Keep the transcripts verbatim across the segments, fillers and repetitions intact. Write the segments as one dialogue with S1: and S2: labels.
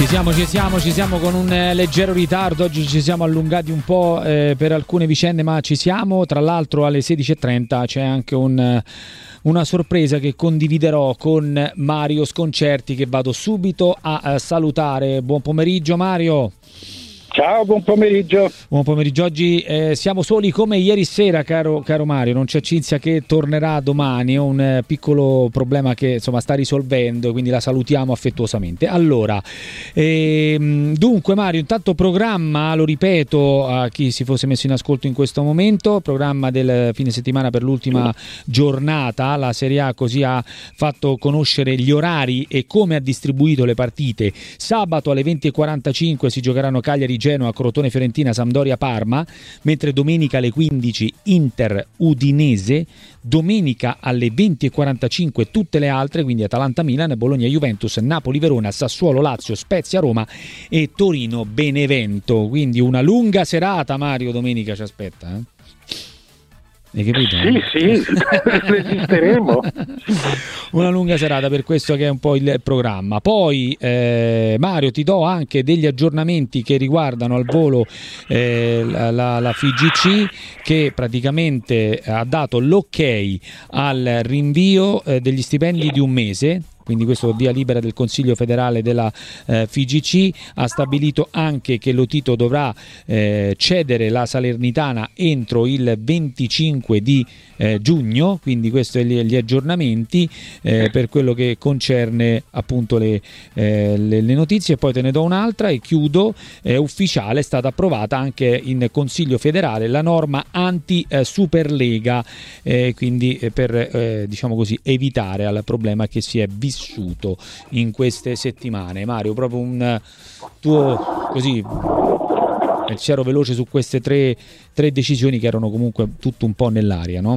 S1: Ci siamo, ci siamo, ci siamo con un eh, leggero ritardo. Oggi ci siamo allungati un po' eh, per alcune vicende, ma ci siamo. Tra l'altro alle sedici e trenta c'è anche un, una sorpresa che condividerò con Mario Sconcerti, che vado subito a, a salutare. Buon pomeriggio Mario.
S2: Ciao, buon pomeriggio.
S1: Buon pomeriggio. Oggi eh, siamo soli come ieri sera, caro, caro Mario. Non c'è Cinzia che tornerà domani. Ho un eh, piccolo problema che insomma sta risolvendo, quindi la salutiamo affettuosamente. Allora, ehm, dunque Mario, intanto programma, lo ripeto a chi si fosse messo in ascolto in questo momento, programma del fine settimana per l'ultima giornata. La Serie A così ha fatto conoscere gli orari e come ha distribuito le partite. Sabato alle venti e quarantacinque si giocheranno Cagliari Genoa, Crotone Fiorentina, Sampdoria Parma, mentre domenica alle quindici Inter Udinese, domenica alle venti e quarantacinque tutte le altre, quindi Atalanta Milan, Bologna Juventus, Napoli Verona, Sassuolo Lazio, Spezia Roma e Torino Benevento. Quindi una lunga serata, Mario, domenica ci aspetta, eh? Hai capito?
S2: Sì, sì, resisteremo.
S1: Una lunga serata, per questo che è un po' il programma. Poi eh, Mario, ti do anche degli aggiornamenti che riguardano al volo eh, la, la, la F I G C, che praticamente ha dato l'ok al rinvio eh, degli stipendi di un mese. Quindi questo via libera del Consiglio federale della eh, F I G C. Ha stabilito anche che Lotito dovrà eh, cedere la Salernitana entro il venticinque di eh, giugno, quindi questi sono gli aggiornamenti eh, per quello che concerne appunto le, eh, le, le notizie. Poi te ne do un'altra e chiudo. È ufficiale, è stata approvata anche in Consiglio federale la norma anti-Superlega, eh, quindi eh, per eh, diciamo così evitare al problema che si è visto vissuto in queste settimane. Mario, proprio un tuo così pensiero veloce su queste tre, tre decisioni che erano comunque tutto un po' nell'aria, no?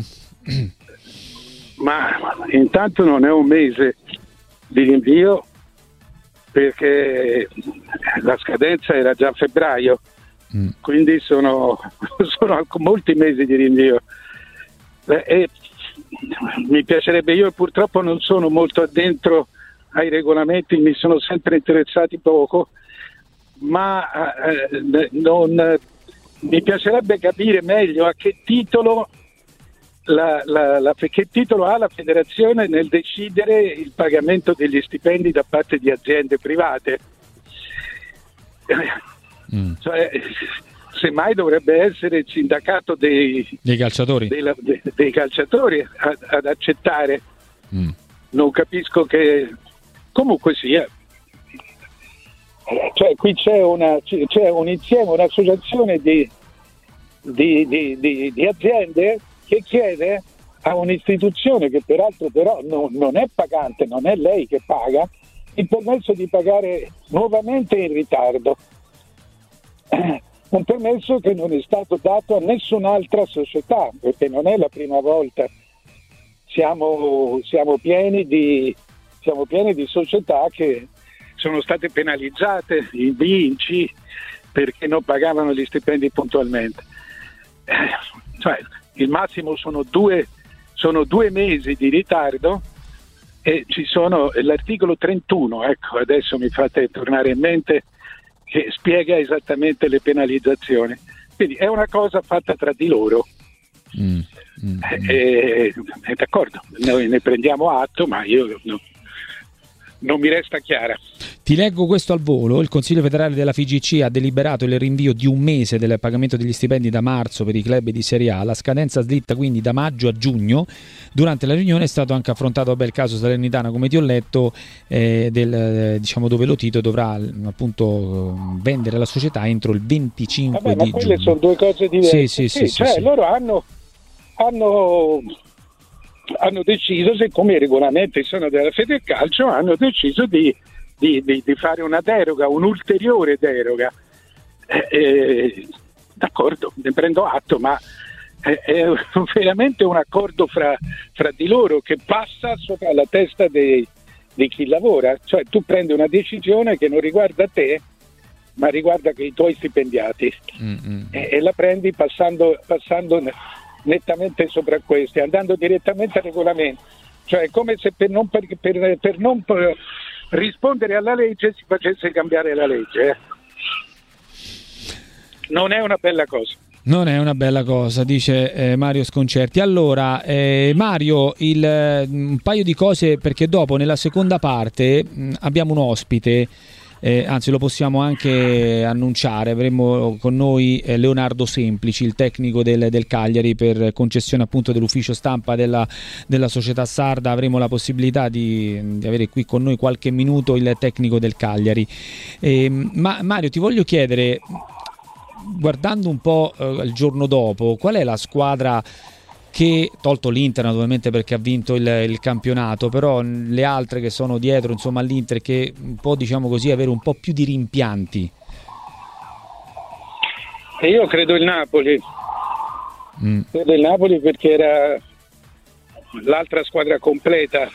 S2: Ma intanto non è un mese di rinvio, perché la scadenza era già a febbraio, mm. quindi sono, sono molti mesi di rinvio. E mi piacerebbe, io purtroppo non sono molto addentro ai regolamenti, mi sono sempre interessati poco, ma eh, non, mi piacerebbe capire meglio a che titolo la, la, la, che titolo ha la federazione nel decidere il pagamento degli stipendi da parte di aziende private. Mm. Cioè, semmai dovrebbe essere il sindacato dei,
S1: dei calciatori,
S2: dei, dei, dei calciatori ad, ad accettare. Mm. Non capisco che comunque sia. Cioè, qui c'è una c'è un insieme, un'associazione di, di, di, di, di aziende che chiede a un'istituzione che peraltro però no, non è pagante, non è lei che paga, il permesso di pagare nuovamente in ritardo. Un permesso che non è stato dato a nessun'altra società, perché non è la prima volta. Siamo, siamo pieni di siamo pieni di società che sono state penalizzate in B, in C, perché non pagavano gli stipendi puntualmente. Eh, cioè, il massimo sono due, sono due mesi di ritardo, e ci sono l'articolo trentuno, ecco, adesso mi fate tornare in mente, che spiega esattamente le penalizzazioni. Quindi è una cosa fatta tra di loro. Mm, mm, e, e, d'accordo, noi ne prendiamo atto, ma io no, non mi resta chiara.
S1: Ti leggo questo al volo. Il Consiglio federale della F I G C ha deliberato il rinvio di un mese del pagamento degli stipendi da marzo per i club di Serie A. La scadenza slitta quindi da maggio a giugno. Durante la riunione è stato anche affrontato vabbè, il caso Salernitana, come ti ho letto, eh, del, eh, diciamo dove Lotito dovrà appunto vendere la società entro il venticinque
S2: vabbè,
S1: di
S2: ma quelle
S1: giugno.
S2: Sono due cose diverse.
S1: Sì, sì,
S2: sì,
S1: sì,
S2: cioè
S1: sì, sì.
S2: Loro hanno hanno hanno deciso, siccome i regolamenti sono della Federcalcio, hanno deciso di, di, di, di fare una deroga, un'ulteriore deroga. Eh, eh, d'accordo, ne prendo atto, ma è, è veramente un accordo fra, fra di loro che passa sopra la testa dei, di chi lavora. Cioè tu prendi una decisione che non riguarda te, ma riguarda i tuoi stipendiati, mm-hmm. e, e la prendi passando, passando nettamente sopra questi, andando direttamente al regolamento. Cioè è come se per non, per, per, per non rispondere alla legge si facesse cambiare la legge. Eh. Non è una bella cosa.
S1: Non è una bella cosa, dice eh, Mario Sconcerti. Allora, eh, Mario, il, un paio di cose, perché dopo nella seconda parte mh, abbiamo un ospite, eh, anzi lo possiamo anche annunciare, avremo con noi eh, Leonardo Semplici, il tecnico del, del Cagliari, per concessione appunto dell'ufficio stampa della, della società sarda. Avremo la possibilità di, di avere qui con noi qualche minuto il tecnico del Cagliari. Eh, ma Mario, ti voglio chiedere, guardando un po' eh, il giorno dopo, qual è la squadra che, tolto l'Inter naturalmente perché ha vinto il, il campionato, però le altre che sono dietro, insomma, all'Inter, che può, diciamo così, avere un po' più di rimpianti?
S2: E io credo il Napoli. Mm. Credo il Napoli perché era l'altra squadra completa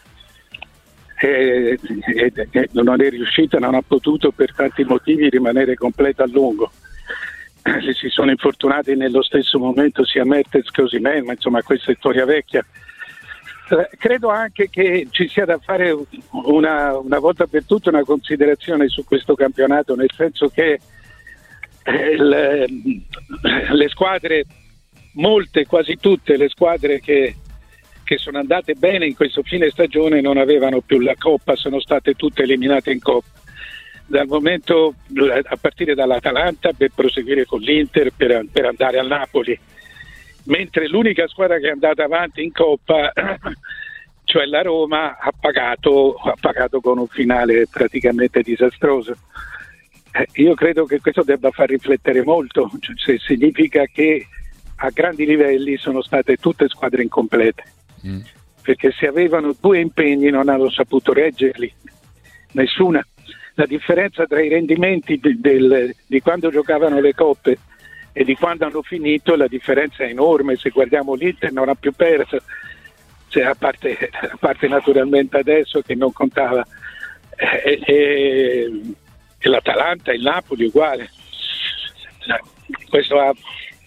S2: e, e, e non è riuscita, non ha potuto per tanti motivi rimanere completa a lungo. Si sono infortunati nello stesso momento sia Mertens che Osimhen, ma insomma questa è storia vecchia. Credo anche che ci sia da fare una, una volta per tutte una considerazione su questo campionato, nel senso che eh, le, le squadre, molte, quasi tutte le squadre che, che sono andate bene in questo fine stagione non avevano più la Coppa, sono state tutte eliminate in Coppa. Dal momento, a partire dall'Atalanta, per proseguire con l'Inter, per, per andare al Napoli, mentre l'unica squadra che è andata avanti in Coppa, cioè la Roma, ha pagato, ha pagato con un finale praticamente disastroso. Eh, io credo che questo debba far riflettere molto, cioè, se significa che a grandi livelli sono state tutte squadre incomplete, mm. perché se avevano due impegni non hanno saputo reggerli, nessuna. La differenza tra i rendimenti del, del, di quando giocavano le coppe e di quando hanno finito, la differenza è enorme. Se guardiamo l'Inter non ha più perso, cioè, a, parte, a parte naturalmente adesso che non contava, e, e, e l'Atalanta e il Napoli uguale. Questo ha,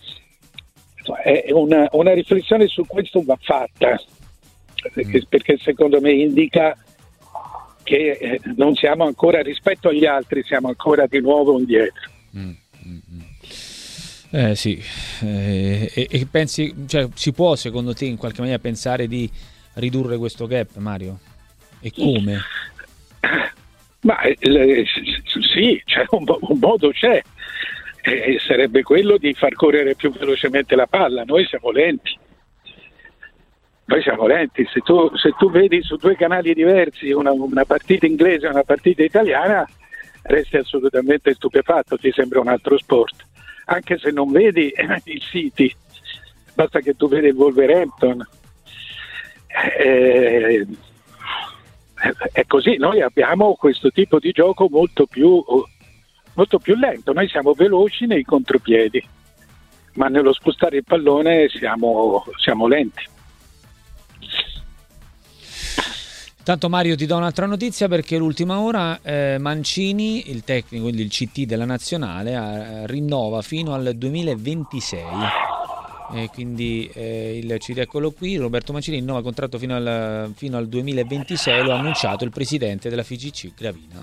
S2: è una, una riflessione su questo va fatta, perché, perché secondo me indica che non siamo ancora, rispetto agli altri, siamo ancora di nuovo indietro. Mm, mm, mm.
S1: Eh sì, eh, e, e pensi, cioè, si può secondo te in qualche maniera pensare di ridurre questo gap, Mario? E come?
S2: Ma eh, sì, c'è un, un modo c'è, eh, sarebbe quello di far correre più velocemente la palla. Noi siamo lenti. Noi siamo lenti, se tu, se tu vedi su due canali diversi una, una partita inglese e una partita italiana, resti assolutamente stupefatto, ti sembra un altro sport. Anche se non vedi il City, basta che tu vedi il Wolverhampton. Eh, è così, noi abbiamo questo tipo di gioco molto più, molto più lento, noi siamo veloci nei contropiedi, ma nello spostare il pallone siamo, siamo lenti.
S1: Tanto Mario, ti do un'altra notizia, perché l'ultima ora eh, Mancini, il tecnico, quindi il C T della nazionale, eh, rinnova fino al duemilaventisei. Eh, quindi eh, il C T, eccolo qui, Roberto Mancini rinnova il contratto fino al, fino al duemilaventisei, lo ha annunciato il presidente della F I G C Gravina.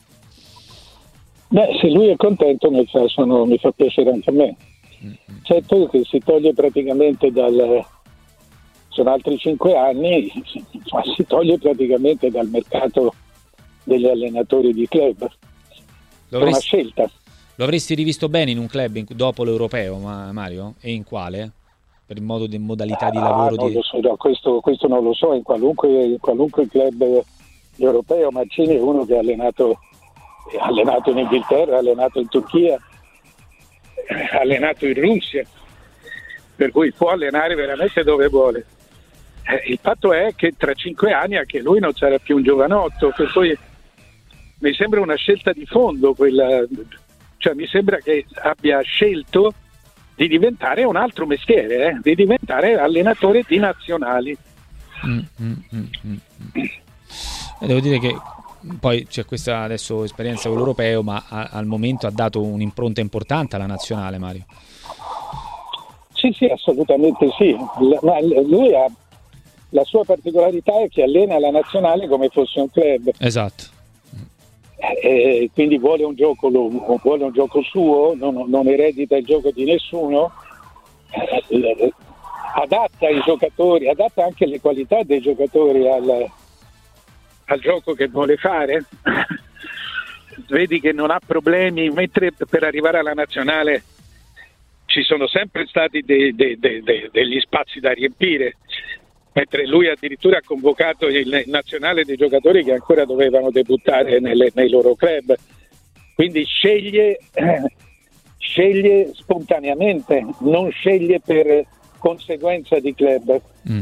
S2: Beh, se lui è contento mi fa, sono, mi fa piacere anche a me. Mm-hmm. Certo che si toglie praticamente dal... sono altri cinque anni, ma si toglie praticamente dal mercato degli allenatori di club. È una scelta.
S1: Lo avresti rivisto bene in un club in, dopo l'Europeo, ma, Mario? E in quale? Per il modo di modalità di lavoro?
S2: Ah, non
S1: di...
S2: lo so, no, questo, questo non lo so, in qualunque, in qualunque club europeo. Mancini è uno che ha allenato, ha allenato in Inghilterra, ha allenato in Turchia, ha allenato in Russia, per cui può allenare veramente dove vuole. Eh, il fatto è che tra cinque anni anche lui non sarà più un giovanotto, per cui mi sembra una scelta di fondo quella, cioè mi sembra che abbia scelto di diventare un altro mestiere, eh, di diventare allenatore di nazionali.
S1: Mm, mm, mm, mm. E devo dire che poi c'è questa adesso esperienza con l'Europeo, ma a, al momento ha dato un'impronta importante alla nazionale, Mario.
S2: Sì, sì, assolutamente sì, L- ma lui ha la sua particolarità è che allena la nazionale come fosse un club.
S1: Esatto.
S2: eh, quindi vuole un gioco vuole un gioco suo, non, non eredita il gioco di nessuno, eh, adatta i giocatori, adatta anche le qualità dei giocatori al, al gioco che vuole fare. Vedi che non ha problemi, mentre per arrivare alla nazionale ci sono sempre stati dei, dei, dei, dei, degli spazi da riempire, mentre lui addirittura ha convocato il nazionale dei giocatori che ancora dovevano debuttare nelle, nei loro club, quindi sceglie eh, sceglie spontaneamente, non sceglie per conseguenza di club, mm.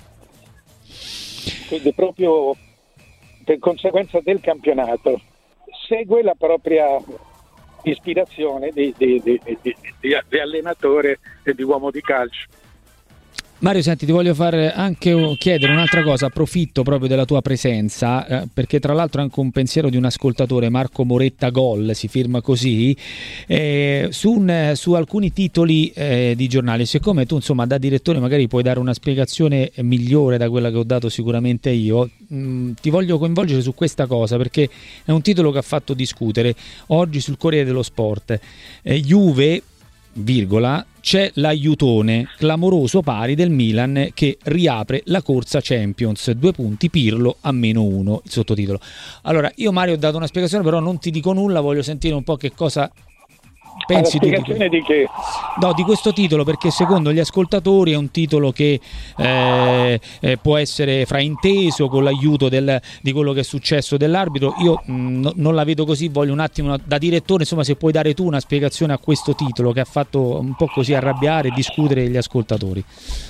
S2: quindi proprio per conseguenza del campionato segue la propria ispirazione di, di, di, di, di, di allenatore e di uomo di calcio.
S1: Mario, senti, ti voglio fare anche chiedere un'altra cosa, approfitto proprio della tua presenza, eh, perché tra l'altro anche un pensiero di un ascoltatore, Marco Moretta Gol, si firma così, eh, su, un, su alcuni titoli eh, di giornali. Siccome tu insomma da direttore magari puoi dare una spiegazione migliore da quella che ho dato sicuramente io, mh, ti voglio coinvolgere su questa cosa, perché è un titolo che ha fatto discutere oggi sul Corriere dello Sport. eh, Juve virgola, c'è l'aiutone clamoroso pari del Milan che riapre la corsa Champions, due punti Pirlo a meno uno, il sottotitolo. Allora, io Mario ho dato una spiegazione, però non ti dico nulla, voglio sentire un po' che cosa pensi tu
S2: di, di che?
S1: No, di questo titolo, perché secondo gli ascoltatori è un titolo che eh, eh, può essere frainteso con l'aiuto del, di quello che è successo dell'arbitro. Io mh, no, non la vedo così, voglio un attimo da direttore, insomma, se puoi dare tu una spiegazione a questo titolo che ha fatto un po' così arrabbiare e discutere gli ascoltatori.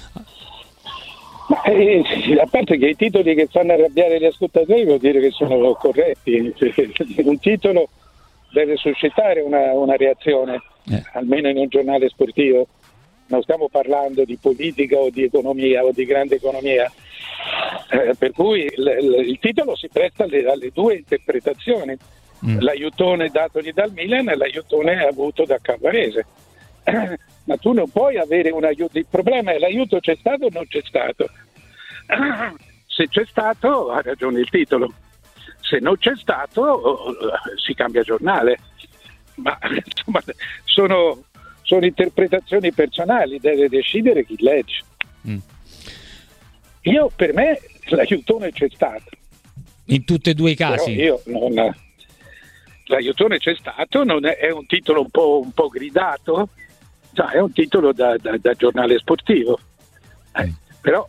S2: Ma, eh, a parte che i titoli che fanno arrabbiare gli ascoltatori vuol dire che sono corretti. Un titolo deve suscitare una, una reazione, eh. almeno in un giornale sportivo. Non stiamo parlando di politica o di economia o di grande economia, eh, per cui il, il titolo si presta alle, alle due interpretazioni, mm. l'aiutone datogli dal Milan e l'aiutone avuto da Calvarese. Eh, ma tu non puoi avere un aiuto, il problema è l'aiuto c'è stato o non c'è stato. Eh, se c'è stato ha ragione il titolo, se non c'è stato si cambia giornale, ma insomma sono, sono interpretazioni personali, deve decidere chi legge. Mm. Io, per me l'aiutone c'è stato
S1: in tutti e due i casi.
S2: Però io non, l'aiutone c'è stato, non è, è un titolo un po', un po' gridato, no, è un titolo da, da, da giornale sportivo, eh, mm. però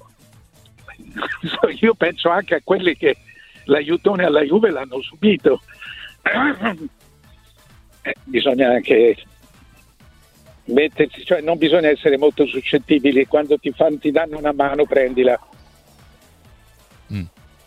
S2: io penso anche a quelli che l'aiutone alla Juve l'hanno subito. Eh, bisogna anche mettersi, cioè non bisogna essere molto suscettibili, quando ti, fanno, ti danno una mano prendila.
S1: Mm.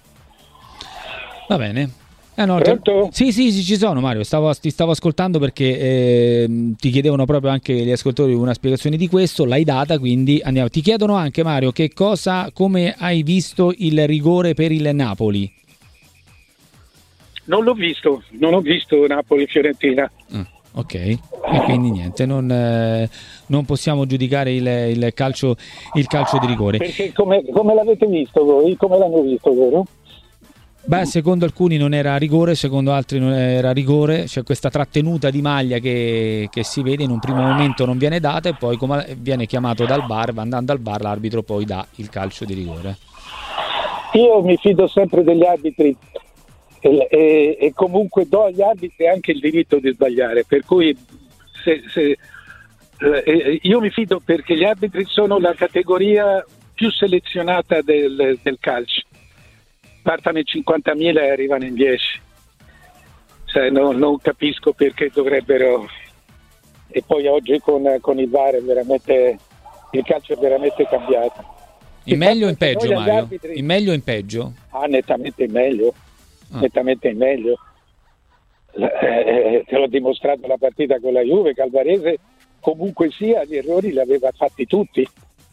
S1: Va bene. Eh no,
S2: Pronto?
S1: Sì, sì, sì, ci sono Mario, stavo, ti stavo ascoltando perché eh, ti chiedevano proprio anche gli ascoltatori una spiegazione di questo, l'hai data, quindi andiamo. Ti chiedono anche Mario che cosa, come hai visto il rigore per il Napoli?
S2: Non l'ho visto, non ho visto Napoli-Fiorentina.
S1: Ah, ok, e quindi niente, non, eh, non possiamo giudicare il, il, calcio, il calcio di rigore.
S2: Perché come, come l'avete visto voi? Come l'hanno visto loro?
S1: Beh, secondo alcuni non era rigore, secondo altri non era rigore, c'è questa trattenuta di maglia che, che si vede, in un primo momento non viene data e poi come viene chiamato dal bar, andando al bar l'arbitro poi dà il calcio di rigore.
S2: Io mi fido sempre degli arbitri e, e, e comunque do agli arbitri anche il diritto di sbagliare, per cui se, se, eh, io mi fido perché gli arbitri sono la categoria più selezionata del, del calcio. Partono in cinquantamila e arrivano in dieci. Cioè, no, non capisco perché dovrebbero. E poi oggi con, con il V A R è veramente, il calcio è veramente cambiato.
S1: In meglio o in peggio, Mario? Arbitri... In meglio o in peggio?
S2: Ah, nettamente in meglio. Ah. Nettamente in meglio. Eh, te l'ho dimostrato la partita con la Juve. Calvarese, comunque sia, gli errori li aveva fatti tutti.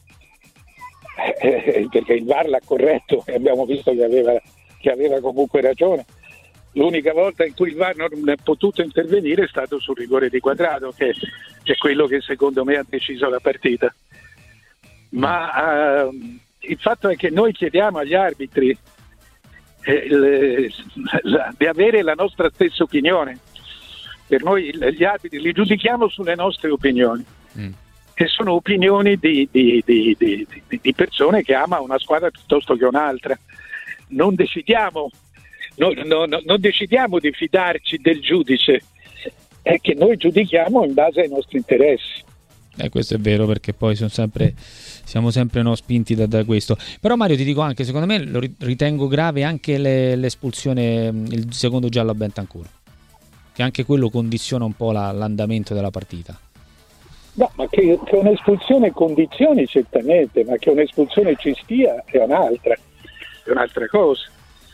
S2: Eh, perché il V A R l'ha corretto e abbiamo visto che aveva, che aveva comunque ragione. L'unica volta in cui il V A R non è potuto intervenire è stato sul rigore di Quadrato, che, che è quello che secondo me ha deciso la partita. Ma uh, il fatto è che noi chiediamo agli arbitri eh, le, la, di avere la nostra stessa opinione. Per noi gli arbitri li giudichiamo sulle nostre opinioni, mm. che sono opinioni di, di, di, di, di persone che ama una squadra piuttosto che un'altra. Non decidiamo, no, no, no, non decidiamo di fidarci del giudice, è che noi giudichiamo in base ai nostri interessi.
S1: Eh, questo è vero, perché poi sono sempre, siamo sempre no, spinti da, da questo. Però Mario, ti dico anche, secondo me lo ritengo grave anche le, l'espulsione, il secondo giallo a Bentancur, che anche quello condiziona un po' la, l'andamento della partita.
S2: No, ma che, che un'espulsione condizioni certamente, ma che un'espulsione ci stia è un'altra, è un'altra cosa.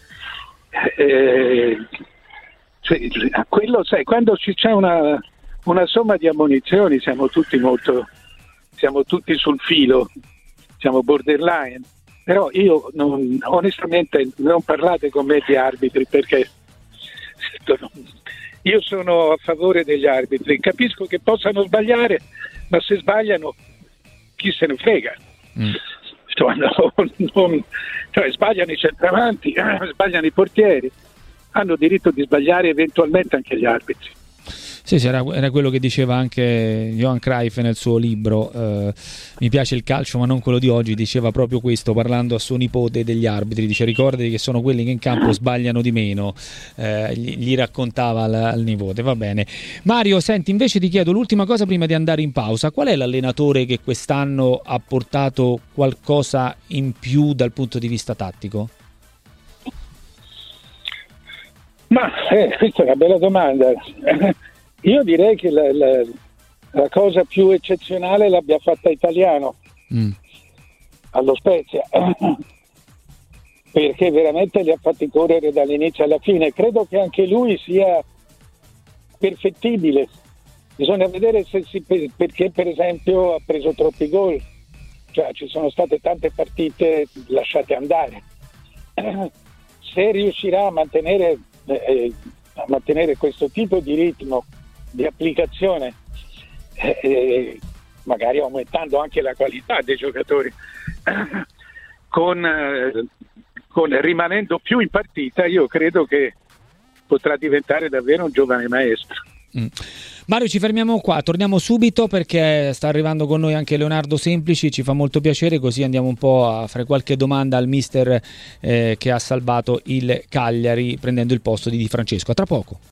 S2: Eh, cioè, quello, sai, quando ci c'è una una somma di ammonizioni siamo tutti molto, siamo tutti sul filo, siamo borderline, però io non, onestamente non parlate con me di arbitri, perché io sono a favore degli arbitri, capisco che possano sbagliare, ma se sbagliano chi se ne frega. Mm. Cioè, non, non, cioè, sbagliano i centravanti, eh, sbagliano i portieri, hanno diritto di sbagliare eventualmente anche gli arbitri.
S1: Sì, sì, era, era quello che diceva anche Johan Cruyff nel suo libro, eh, Mi piace il calcio ma non quello di oggi, diceva proprio questo, parlando a suo nipote degli arbitri, dice ricordati che sono quelli che in campo sbagliano di meno, eh, gli, gli raccontava al, al nipote. Va bene. Mario, senti, invece ti chiedo l'ultima cosa prima di andare in pausa: qual è l'allenatore che quest'anno ha portato qualcosa in più dal punto di vista tattico?
S2: Ma eh, questa è una bella domanda. Io direi che la, la, la cosa più eccezionale l'abbia fatta Italiano mm. allo Spezia, perché veramente li ha fatti correre dall'inizio alla fine. Credo che anche lui sia perfettibile, bisogna vedere se si, perché per esempio ha preso troppi gol, cioè ci sono state tante partite lasciate andare. Se riuscirà a mantenere, eh, a mantenere questo tipo di ritmo di applicazione, eh, magari aumentando anche la qualità dei giocatori, eh, con, eh, con rimanendo più in partita, io credo che potrà diventare davvero un giovane maestro.
S1: Mm. Mario, ci fermiamo qua, torniamo subito perché sta arrivando con noi anche Leonardo Semplici, ci fa molto piacere, così andiamo un po' a fare qualche domanda al mister eh, che ha salvato il Cagliari prendendo il posto di Di Francesco. A tra poco.